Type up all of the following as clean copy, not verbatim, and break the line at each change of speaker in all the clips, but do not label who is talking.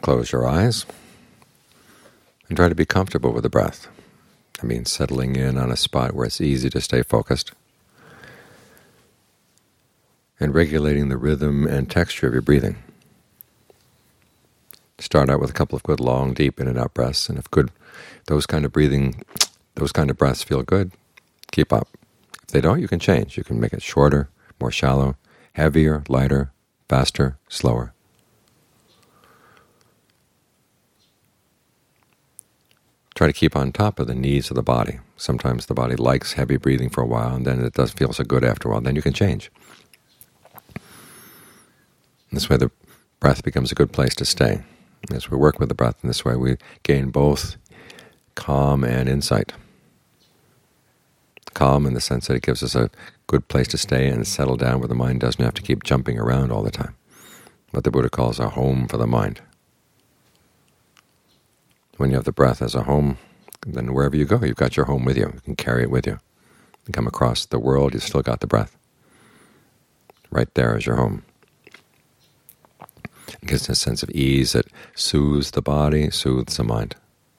Close your eyes and try to be comfortable with the breath. I mean, settling in on a spot where it's easy to stay focused, and regulating the rhythm and texture of your breathing. Start out with a couple of good long, deep in and out breaths, and if those kind of breaths feel good, keep up. If they don't, you can change. You can make it shorter, more shallow, heavier, lighter, faster, slower. Try to keep on top of the needs of the body. Sometimes the body likes heavy breathing for a while, and then it doesn't feel so good after a while. Then you can change. This way the breath becomes a good place to stay. As we work with the breath in this way, we gain both calm and insight. Calm in the sense that it gives us a good place to stay and settle down where the mind doesn't have to keep jumping around all the time. What the Buddha calls a home for the mind. When you have the breath as a home, then wherever you go, you've got your home with you. You can carry it with you. You come across the world, you've still got the breath. Right there is your home. It gives a sense of ease that soothes the body, soothes the mind.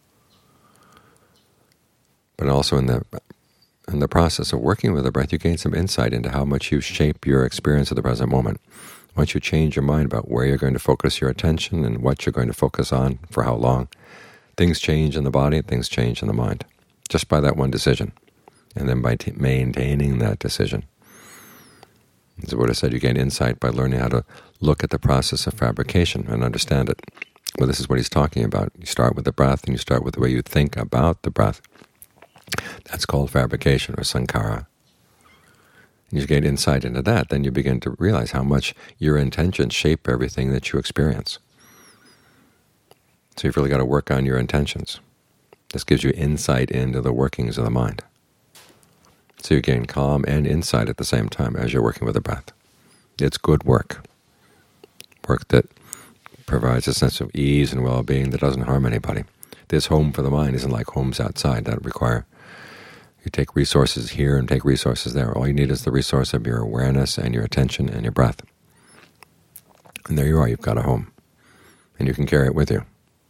But also in the process of working with the breath, you gain some insight into how much you shape your experience of the present moment. Once you change your mind about where you're going to focus your attention and what you're going to focus on for how long, things change in the body, things change in the mind, just by that one decision, and then by maintaining that decision. As the Buddha said, you gain insight by learning how to look at the process of fabrication and understand it. Well, this is what he's talking about. You start with the breath, and you start with the way you think about the breath. That's called fabrication, or sankhara. And you gain insight into that, then you begin to realize how much your intentions shape everything that you experience. So you've really got to work on your intentions. This gives you insight into the workings of the mind. So you gain calm and insight at the same time as you're working with the breath. It's good work that provides a sense of ease and well-being that doesn't harm anybody. This home for the mind isn't like homes outside that require you take resources here and take resources there. All you need is the resource of your awareness and your attention and your breath. And there you are, you've got a home, and you can carry it with you.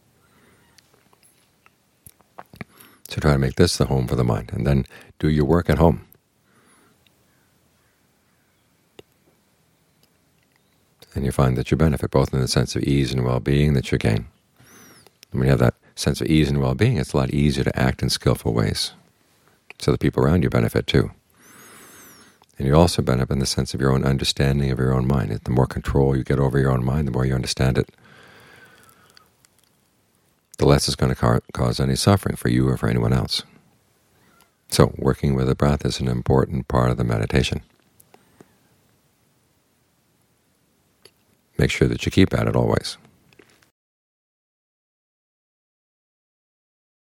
So try to make this the home for the mind, and then do your work at home. And you find that you benefit both in the sense of ease and well-being that you gain. And when you have that sense of ease and well-being, it's a lot easier to act in skillful ways. So the people around you benefit too. And you also benefit in the sense of your own understanding of your own mind. The more control you get over your own mind, the more you understand it, the less it's going to cause any suffering for you or for anyone else. So working with the breath is an important part of the meditation. Make sure that you keep at it always.